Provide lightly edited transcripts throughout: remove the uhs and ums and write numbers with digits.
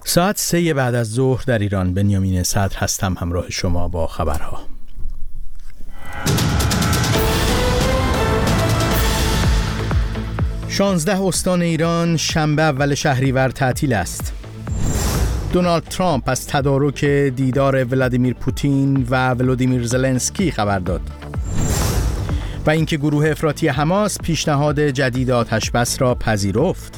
ساعت 3 بعد از ظهر در ایران. بنیامین صدر هستم همراه شما با خبرها. 16 استان ایران شنبه اول شهریور تعطیل است. دونالد ترامپ از تدارک دیدار ولادیمیر پوتین و ولودیمیر زلنسکی خبر داد. و اینکه گروه افراطی حماس پیشنهاد جدید آتش‌بس را پذیرفت.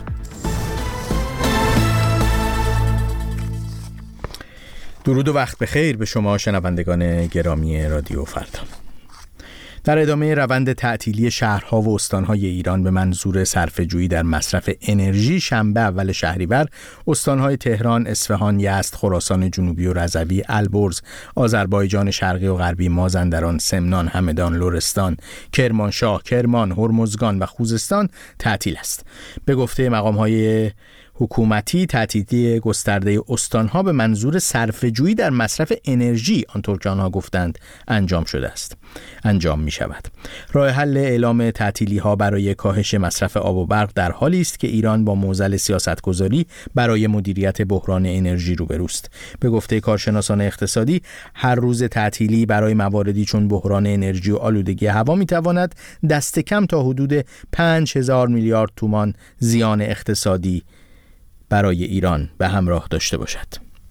درود و وقت بخیر به شما شنوندگان گرامی رادیو فردا. در ادامه روند تعطیلی شهرها و استانهای ایران به منظور صرفه‌جویی در مصرف انرژی، شنبه اول شهریور استانهای تهران، اصفهان، یزد، خراسان جنوبی و رضوی، البرز، آذربایجان شرقی و غربی، مازندران، سمنان، همدان، لرستان، کرمانشاه، کرمان، هرمزگان و خوزستان تعطیل است. به گفته مقام‌های حکومتی، تعطیلی گسترده استانها به منظور صرفه‌جویی در مصرف انرژی، آنطور که آنها گفتند، انجام می شود. راه حل اعلام تعطیلی ها برای کاهش مصرف آب و برق در حالی است که ایران با معضل سیاستگذاری برای مدیریت بحران انرژی روبروست. به گفته کارشناسان اقتصادی، هر روز تعطیلی برای مواردی چون بحران انرژی و آلودگی هوا می تواند دست کم تا حدود 5000 میلیارد تومان زیان اقتصادی برای ایران به همراه داشته باشد.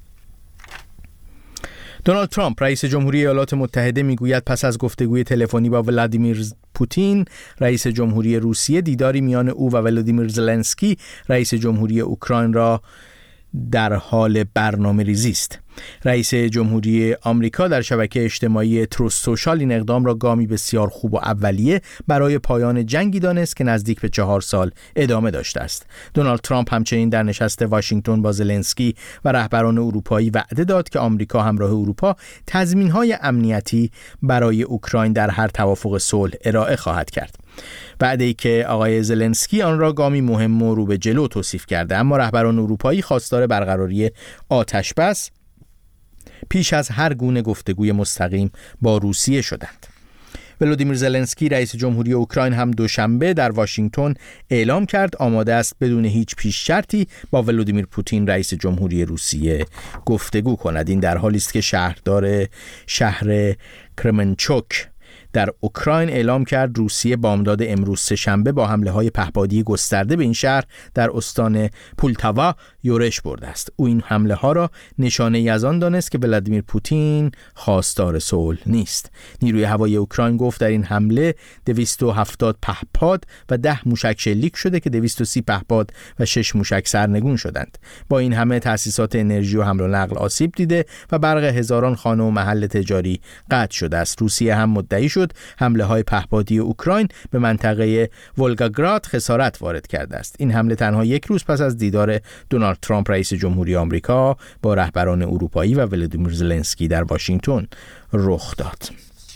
دونالد ترامپ رئیس جمهوری ایالات متحده میگوید پس از گفتگوی تلفنی با ولادیمیر پوتین رئیس جمهوری روسیه، دیداری میان او و ولودیمیر زلنسکی رئیس جمهوری اوکراین را در حال برنامه‌ریزی است. رئیس جمهوری آمریکا در شبکه اجتماعی تروث سوشال این اقدام را گامی بسیار خوب و اولیه برای پایان جنگی دانست که نزدیک به 4 سال ادامه داشته است. دونالد ترامپ همچنین در نشست واشنگتن با زلنسکی و رهبران اروپایی وعده داد که آمریکا همراه اروپا تضمین‌های امنیتی برای اوکراین در هر توافق صلح ارائه خواهد کرد. وعده‌ای که آقای زلنسکی آن را گامی مهم و رو به جلو توصیف کرده، اما رهبران اروپایی خواستار برقراری آتش‌بس پیش از هر گونه گفتگوی مستقیم با روسیه شدند. ولودیمیر زلنسکی رئیس جمهوری اوکراین هم دوشنبه در واشنگتن اعلام کرد آماده است بدون هیچ پیش شرطی با ولودیمیر پوتین رئیس جمهوری روسیه گفتگو کند. این در حالی است که شهردار شهر کرمنچوک در اوکراین اعلام کرد روسیه بامداد امروز سه‌شنبه با حمله‌های پهپادی گسترده به این شهر در استان پولتاوا یورش برده است. او این حمله‌ها را نشانه‌ای از آن دانست که ولادیمیر پوتین خواستار صلح نیست. نیروی هوایی اوکراین گفت در این حمله 270 پهپاد و 10 موشک شلیک شده که 230 پهپاد و 6 موشک سرنگون شدند. با این همه تأسیسات انرژی و حمل و نقل آسیب دیده و برق هزاران خانه و محل تجاری قطع شده است. روسیه هم مدعی شد حمله‌های پهپادی اوکراین به منطقه ولگاگراد خسارت وارد کرده است. این حمله تنها یک روز پس از دیدار دونالد ترامپ رئیس جمهوری آمریکا با رهبران اروپایی و ولودیمیر زلنسکی در واشنگتن رخ داد.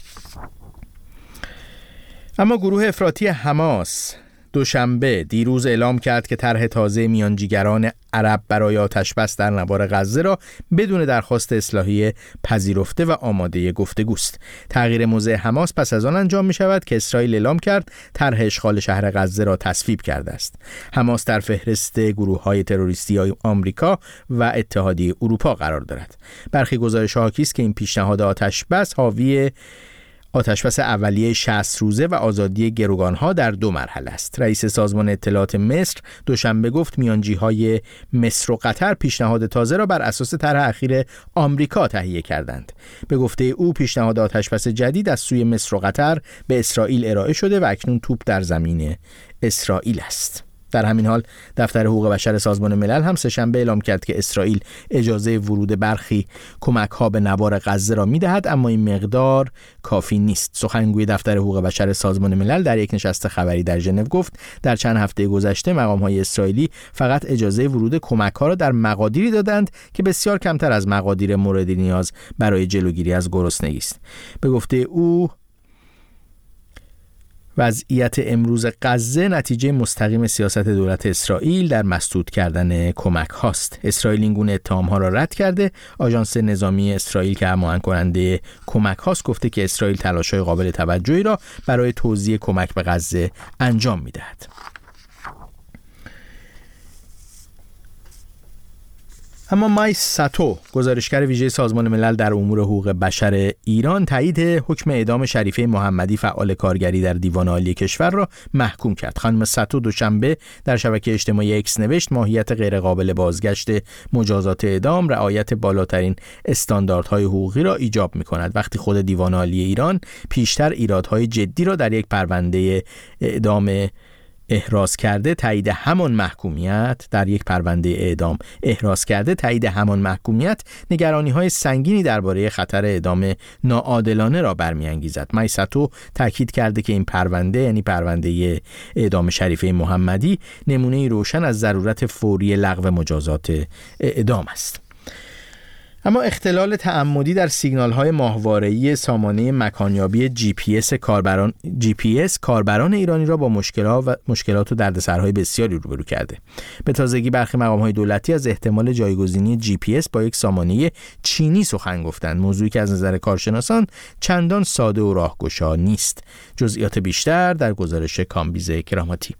اما گروه افراطی حماس دوشنبه دیروز اعلام کرد که طرح تازه میانجیگران عرب برای آتش‌بس در نوار غزه را بدون درخواست اصلاحیه پذیرفته و آماده گفتگوست. تغییر موضع حماس پس از آن انجام می شود که اسرائیل اعلام کرد طرح اشغال شهر غزه را تصویب کرده است. حماس در فهرست گروه‌های تروریستی آمریکا و اتحادیه اروپا قرار دارد. برخی گزارش‌ها حاکی است که این پیشنهاد آتش‌بس حاوی آتش‌بس اولیه 60 روزه و آزادی گروگان‌ها در 2 مرحله است. رئیس سازمان اطلاعات مصر دوشنبه گفت میانجی‌های مصر و قطر پیشنهاد تازه را بر اساس طرح اخیر آمریکا تهیه کردند. به گفته او پیشنهاد آتش‌بس جدید از سوی مصر و قطر به اسرائیل ارائه شده و اکنون توپ در زمین اسرائیل است. در همین حال دفتر حقوق بشر سازمان ملل هم سه‌شنبه اعلام کرد که اسرائیل اجازه ورود برخی کمک‌ها به نوار غزه را می‌دهد، اما این مقدار کافی نیست. سخنگوی دفتر حقوق بشر سازمان ملل در یک نشست خبری در ژنو گفت در چند هفته گذشته مقام‌های اسرائیلی فقط اجازه ورود کمک‌ها را در مقادیری دادند که بسیار کمتر از مقادیر مورد نیاز برای جلوگیری از گرسنگی است. به گفته او وضعیت امروز غزه نتیجه مستقیم سیاست دولت اسرائیل در مسدود کردن کمک هاست. اسرائیل این گونه اتهام‌ها را رد کرده. آژانس نظامی اسرائیل که هماهنگ کننده کمک هاست گفته که اسرائیل تلاش‌های قابل توجهی را برای توزیع کمک به غزه انجام می‌دهد. اما مای ساتو، گزارشگر ویژه سازمان ملل در امور حقوق بشر ایران، تایید حکم اعدام شریفه محمدی فعال کارگری در دیوان عالی کشور را محکوم کرد. خانم ساتو دوشنبه در شبکه اجتماعی اکس نوشت ماهیت غیرقابل بازگشت مجازات اعدام رعایت بالاترین استانداردهای حقوقی را ایجاب می‌کند. وقتی خود دیوان عالی ایران پیشتر ایرادهای جدی را در یک پرونده اعدام احراز کرده، تایید همان محکومیت در یک پرونده اعدام احراز کرده، تایید همان محکومیت نگرانی‌های سنگینی درباره خطر اعدام ناعادلانه را برمی‌انگیزد. مای ساتو تاکید کرده که این پرونده، یعنی پرونده اعدام شریفه محمدی، نمونه‌ای روشن از ضرورت فوری لغو مجازات اعدام است. اما اختلال تعمدی در سیگنال‌های ماهواره‌ای سامانه مکانیابی جی پی اس کاربران ایرانی را با مشکلات و دردسرهای بسیاری روبرو کرده. به تازگی برخی مقام‌های دولتی از احتمال جایگزینی جی پی اس با یک سامانه چینی سخن گفتند، موضوعی که از نظر کارشناسان چندان ساده و راهگشا نیست. جزئیات بیشتر در گزارش کامبیز کراماتی.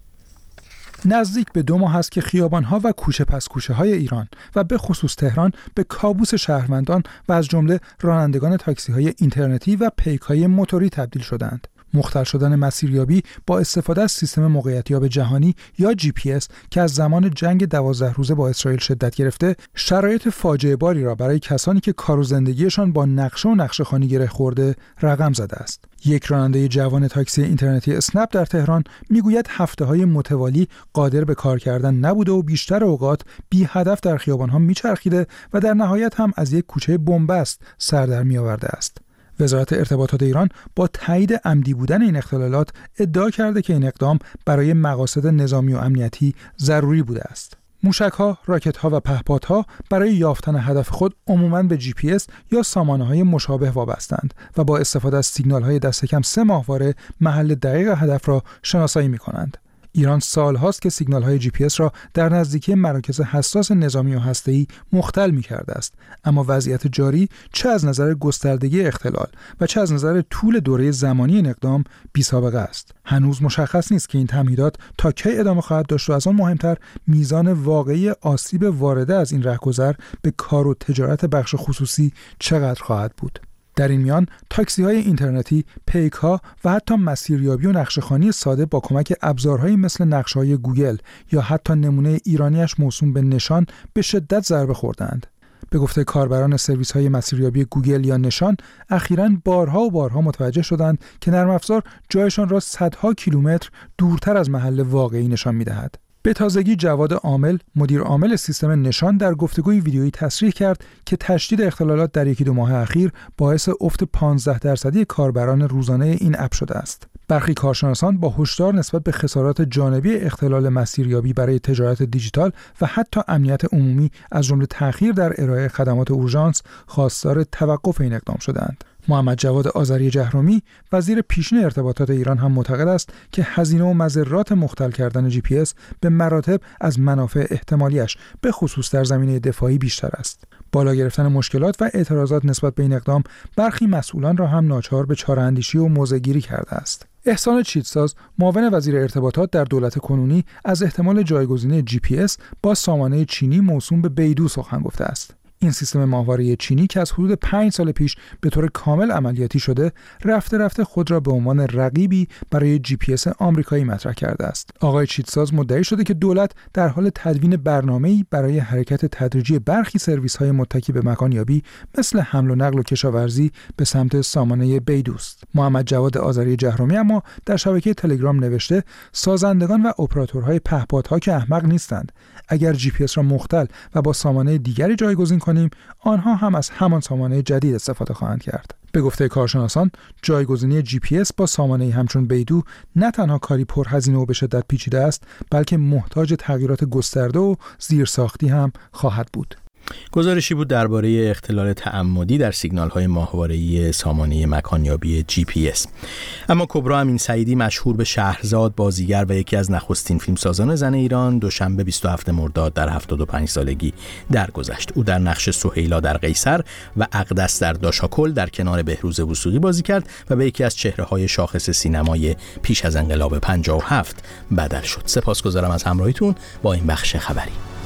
نزدیک به 2 ماه است که خیابان‌ها و کوچه پس کوچه‌های ایران و به خصوص تهران به کابوس شهروندان و از جمله رانندگان تاکسی‌های اینترنتی و پیک‌های موتوری تبدیل شدند. مختل شدن مسیریابی با استفاده از سیستم موقعیتیاب جهانی یا GPS که از زمان جنگ 12 روزه با اسرائیل شدت گرفته، شرایط فاجعه باری را برای کسانی که کار و زندگیشان با نقشه و نقشه‌خوانی گره خورده رقم زده است. یک راننده جوان تاکسی اینترنتی اسنپ در تهران میگوید هفته‌های متوالی قادر به کار کردن نبوده و بیشتر اوقات بی هدف در خیابان‌ها میچرخیده و در نهایت هم از یک کوچه بن‌بست سر در می‌آورده است. وزارت ارتباطات ایران با تایید عمدی بودن این اختلالات ادعا کرده که این اقدام برای مقاصد نظامی و امنیتی ضروری بوده است. موشک‌ها، راکت‌ها و پهپادها برای یافتن هدف خود عموماً به GPS یا سامانه‌های مشابه وابستند و با استفاده از سیگنال‌های دست کم 3 ماهواره محل دقیق هدف را شناسایی می‌کنند. ایران سال‌هاست که سیگنال‌های GPS را در نزدیکی مراکز حساس نظامی و هسته‌ای مختل می‌کرده است، اما وضعیت جاری چه از نظر گستردگی اختلال و چه از نظر طول دوره زمانی این اقدام بی‌سابقه است. هنوز مشخص نیست که این تمهیدات تا کی ادامه خواهد داشت و از آن مهمتر میزان واقعی آسیب وارده از این رهگذر به کار و تجارت بخش خصوصی چقدر خواهد بود. در این میان تاکسی‌های اینترنتی، پیک‌ها و حتی مسیریابی و نقشه‌خوانی ساده با کمک ابزارهایی مثل نقشه‌های گوگل یا حتی نمونه ایرانیش موسوم به نشان به شدت ضربه خوردند. به گفته کاربران سرویس‌های مسیریابی گوگل یا نشان، اخیراً بارها متوجه شدند که نرم افزار جایشان را صدها کیلومتر دورتر از محل واقعی نشان می‌دهد. به تازگی جواد عامل، مدیر عامل سیستم نشان، در گفتگوی ویدیویی تصریح کرد که تشدید اختلالات در 1-2 ماه اخیر باعث افت 15% کاربران روزانه این اپ شده است. برخی کارشناسان با هشدار نسبت به خسارات جانبی اختلال مسیریابی برای تجارت دیجیتال و حتی امنیت عمومی از جمله تأخیر در ارائه خدمات اورژانس خواستار توقف این اقدام شدند. محمد جواد آذری جهرومی، وزیر پیشین ارتباطات ایران، هم معتقد است که هزینه و مضرات مختل کردن GPS به مراتب از منافع احتمالیش به خصوص در زمینه دفاعی بیشتر است. بالا گرفتن مشکلات و اعتراضات نسبت به این اقدام برخی مسئولان را هم ناچار به چاره‌اندیشی و موضع‌گیری کرده است. احسان چیتساز، معاون وزیر ارتباطات در دولت کنونی، از احتمال جایگزینی GPS با سامانه چینی موسوم به بیدو سخن گفته است. این سیستم ماهواره چینی که از حدود 5 سال پیش به طور کامل عملیاتی شده، رفته خود را به عنوان رقیبی برای GPS آمریکایی مطرح کرده است. آقای چیتساز مدعی شده که دولت در حال تدوین برنامه‌ای برای حرکت تدریجی برخی سرویس‌های متکی به مکانیابی مثل حمل و نقل و کشاورزی به سمت سامانه بیدوست. محمد جواد آذری جهرومی اما در شبکه تلگرام نوشته سازندگان و اپراتورهای پهپادها که احمق نیستند. اگر GPS را مختل و با سامانه دیگری جایگزین کنیم، آنها هم از همان سامانه جدید استفاده خواهند کرد. به گفته کارشناسان، جایگزینی GPS با سامانه همچون بیدو نه تنها کاری پرهزینه و به شدت پیچیده است، بلکه محتاج تغییرات گسترده و زیرساختی هم خواهد بود. گزارشی بود درباره اختلال تعمدی در سیگنال‌های ماهواره‌ای سامانه مکانیابی GPS. اما کبرا امین سعیدی، مشهور به شهرزاد، بازیگر و یکی از نخستین فیلمسازان زن ایران، دوشنبه 27 مرداد در 75 سالگی درگذشت. او در نقش سهیلا در قیصر و اقدس در داشاکل در کنار بهروز وثوقی بازی کرد و به یکی از چهره‌های شاخص سینمای پیش از انقلاب 57 بدل شد. سپاسگزارم از همراهیتون با این بخش خبری.